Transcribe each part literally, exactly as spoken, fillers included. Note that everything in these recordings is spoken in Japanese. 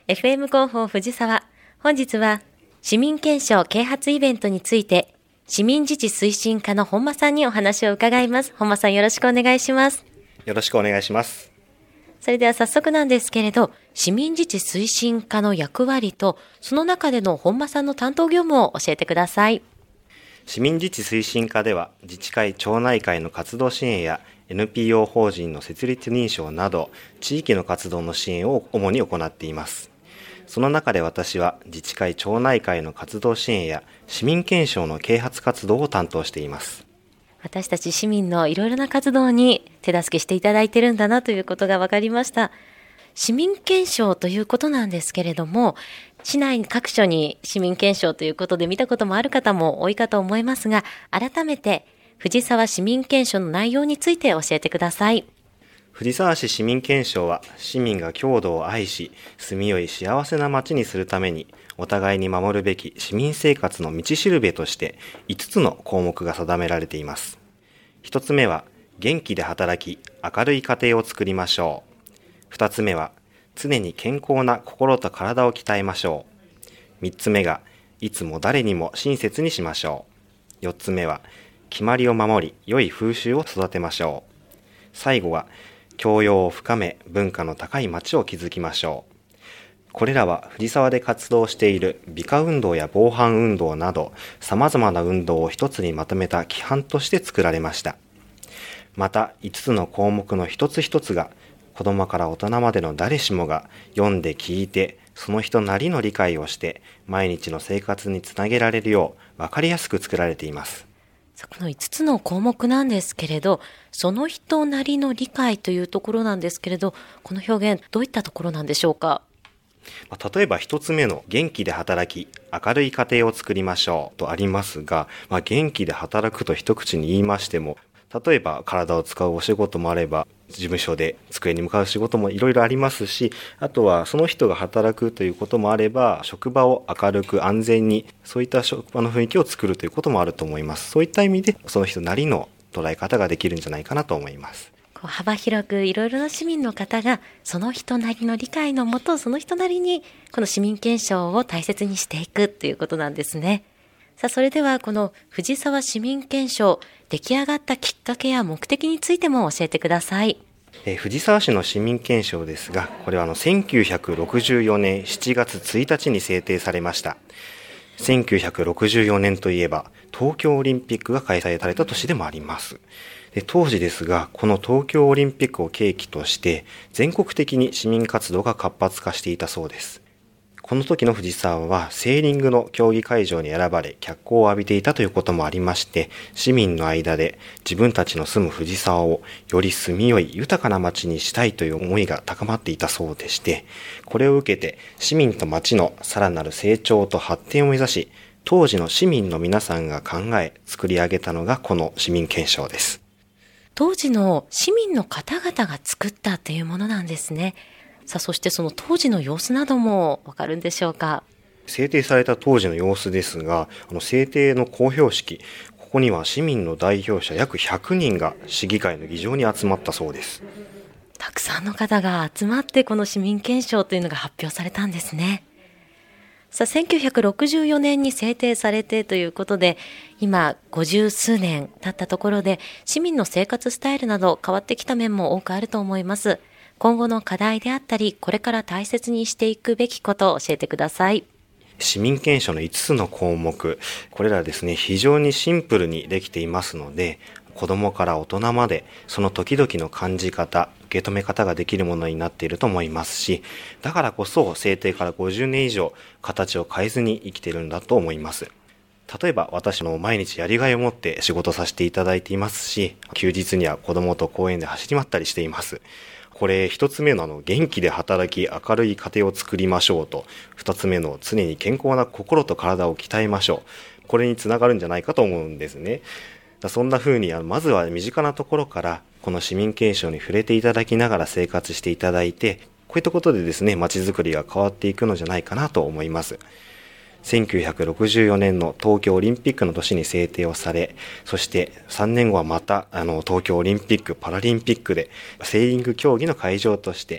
エフエム 広報藤沢。本日は市民憲章啓発イベントについて市民自治推進課の本間さんにお話を伺います。本間さん、よろしくお願いします。 よろしくお願いします。 それでは早速なんですけれど、市民自治推進課の役割とその中での本間さんの担当業務を教えてください。 市民自治推進課では自治会・町内会の活動支援や エヌピーオー 法人の設立認証など地域の活動の支援を主に行っています。その中で私は自治会・町内会の活動支援や市民憲章の啓発活動を担当しています。 私たち市民のいろいろな活動に手助けしていただいてるんだなということが分かりました。市民憲章ということなんですけれども、市内各所に市民憲章ということで見たこともある方も多いかと思いますが、改めて藤沢市民憲章の内容について教えてください。 藤沢市市民憲章は市民が郷土を愛し住みよい幸せな街にするためにお互いに守るべき市民生活の道しるべとしていつつの項目が定められています。ひとつめは元気で働き明るい家庭を作りましょう。ふたつめは常に健康な心と体を鍛えましょう。みっつめがいつも誰にも親切にしましょう。よっつめは決まりを守り良い風習を育てましょう。最後は教養を深め文化の高い街を築きましょう。これらは藤沢で活動している美化運動や防犯運動など様々な運動を一つにまとめた規範として作られました。またいつつの項目の一つ一つが子どもから大人までの誰しもが読んで聞いてその人なりの理解をして毎日の生活につなげられるよう分かりやすく作られています。 このいつつの項目なんですけれど、その人なりの理解というところなんですけれど、この表現どういったところなんでしょうか。 例えば一つ目の元気で働き明るい家庭を作りましょうとありますが、まあ、元気で働くと一口に言いましても、例えば体を使うお仕事もあれば事務所で机に向かう仕事もいろいろありますし、あとはその人が働くということもあれば職場を明るく安全にそういった職場の雰囲気を作るということもあると思います。そういった意味でその人なりの捉え方ができるんじゃないかなと思います。 こう幅広くいろいろな市民の方がその人なりの理解のもとその人なりにこの市民憲章を大切にしていくということなんですね。さあ、それではこの藤沢市民憲章出来上がったきっかけや目的についても教えてください。 えー、藤沢市の市民憲章ですが、これはあのせんきゅうひゃくろくじゅうよねんしちがつついたちに制定されました。せんきゅうひゃくろくじゅうよねんといえば東京オリンピックが開催された年でもあります。で当時ですが、この東京オリンピックを契機として全国的に市民活動が活発化していたそうです。この時の藤沢はセーリングの競技会場に選ばれ脚光を浴びていたということもありまして、市民の間で自分たちの住む藤沢をより住みよい豊かな街にしたいという思いが高まっていたそうでして、これを受けて市民と街のさらなる成長と発展を目指し、当時の市民の皆さんが考え作り上げたのがこの市民憲章です。 当時の市民の方々が作ったというものなんですね。さあ、そしてその当時の様子などもわかるんでしょうか。 制定された当時の様子ですが、あの制定の公表式、ここには市民の代表者約ひゃくにんが市議会の議場に集まったそうです。 たくさんの方が集まってこの市民憲章というのが発表されたんですね。さあ、せんきゅうひゃくろくじゅうよねんに制定されてということで、今ごじゅうすうねん経ったところで市民の生活スタイルなど変わってきた面も多くあると思います。今後の課題であったり、これから大切にしていくべきことを教えてください。 市民憲章のいつつの項目、これらですね、非常にシンプルにできていますので、子どもから大人までその時々の感じ方、受け止め方ができるものになっていると思いますし、だからこそ制定からごじゅうねん以上形を変えずに生きているんだと思います。例えば私も毎日やりがいを持って仕事させていただいていますし、休日には子どもと公園で走り回ったりしています。これ一つ目のあの元気で働き明るい家庭を作りましょうと、二つ目の常に健康な心と体を鍛えましょう、これにつながるんじゃないかと思うんですね。そんな風にまずは身近なところからこの市民憲章に触れていただきながら生活していただいて、こういったことでですね、街づくりが変わっていくのじゃないかなと思います。せんきゅうひゃくろくじゅうよねんの東京オリンピックの年に制定をされ、そしてさんねんごはまたあの東京オリンピック・パラリンピックでセーリング競技の会場として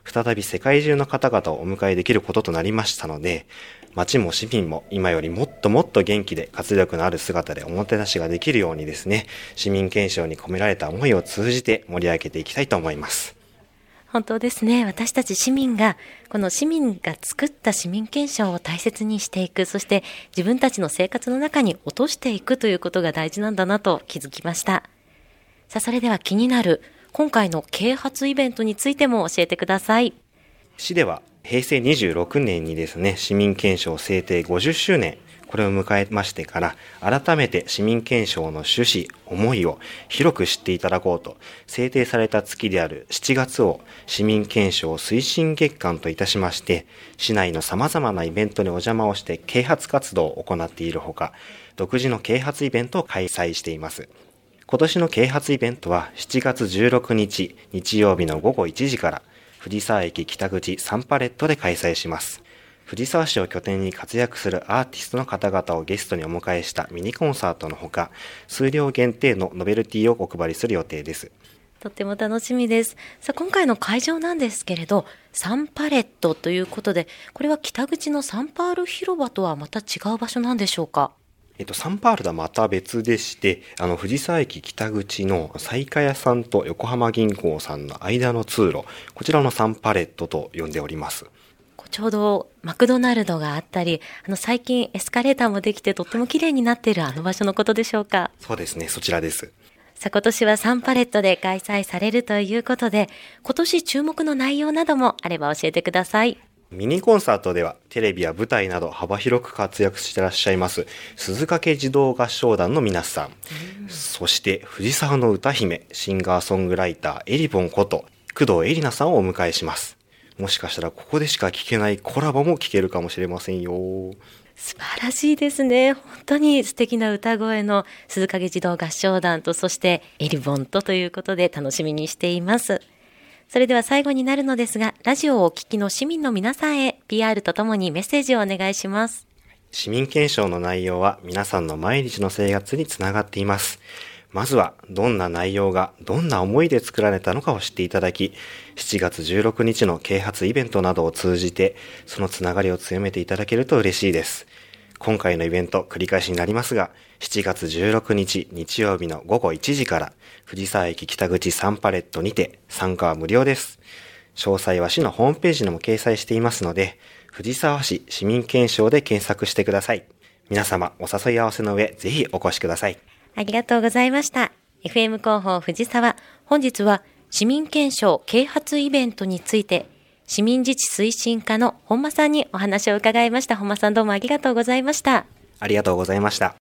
再び世界中の方々をお迎えできることとなりましたので、町も市民も今よりもっともっと元気で活力のある姿でおもてなしができるようにですね、市民憲章に込められた思いを通じて盛り上げていきたいと思います。 本当ですね。私たち市民が、この市民が作った市民憲章を大切にしていく、そして自分たちの生活の中に落としていくということが大事なんだなと気づきました。さあ、それでは気になる今回の啓発イベントについても教えてください。 市ではへいせいにじゅうろくねんにですね、市民憲章制定ごじゅっしゅうねん、これを迎えましてから、改めて市民憲章の趣旨、思いを広く知っていただこうと、制定された月であるしちがつを市民憲章推進月間といたしまして、市内の様々なイベントにお邪魔をして啓発活動を行っているほか、独自の啓発イベントを開催しています。今年の啓発イベントはしちがつじゅうろくにち日曜日のごごいちじから藤沢駅北口サンパレットで開催します。藤沢市を拠点に活躍するアーティストの方々をゲストにお迎えしたミニコンサートのほか、数量限定のノベルティをお配りする予定です。 とっても楽しみです。さあ、今回の会場なんですけれど、サンパレットということで、これは北口のサンパール広場とはまた違う場所なんでしょうか？ えっと、サンパールとはまた別でして、あの、藤沢駅北口の西華屋さんと横浜銀行さんの間の通路、こちらのサンパレットと呼んでおります。 ちょうどマクドナルドがあったり、あの最近エスカレーターもできてとっても綺麗になっているあの場所のことでしょうか？ そうですね、そちらです。 さあ、今年はサンパレットで開催されるということで、今年注目の内容などもあれば教えてください。 ミニコンサートではテレビや舞台など幅広く活躍してらっしゃいます鈴掛児童合唱団の皆さん、うん、そして藤沢の歌姫シンガーソングライターエリボンこと工藤絵里奈さんをお迎えします。もしかしたらここでしか聴けないコラボも聴けるかもしれませんよ。 素晴らしいですね。本当に素敵な歌声の鈴掛児童合唱団と、そしてエリボンとということで楽しみにしています。それでは最後になるのですが、ラジオをお聞きの市民の皆さんへ ピーアール とともにメッセージをお願いします。 市民憲章の内容は皆さんの毎日の生活につながっています。まずはどんな内容がどんな思いで作られたのかを知っていただき、しちがつじゅうろくにちの啓発イベントなどを通じてそのつながりを強めていただけると嬉しいです。今回のイベント繰り返しになりますが、しちがつじゅうろくにち日曜日のごごいちじから藤沢駅北口サンパレットにて参加は無料です。詳細は市のホームページにも掲載していますので、藤沢市市民憲章で検索してください。皆様お誘い合わせの上、ぜひお越しください。 ありがとうございました。エフエム 広報藤沢、本日は市民憲章啓発イベントについて市民自治推進課の本間さんにお話を伺いました。本間さん、どうもありがとうございました。 ありがとうございました。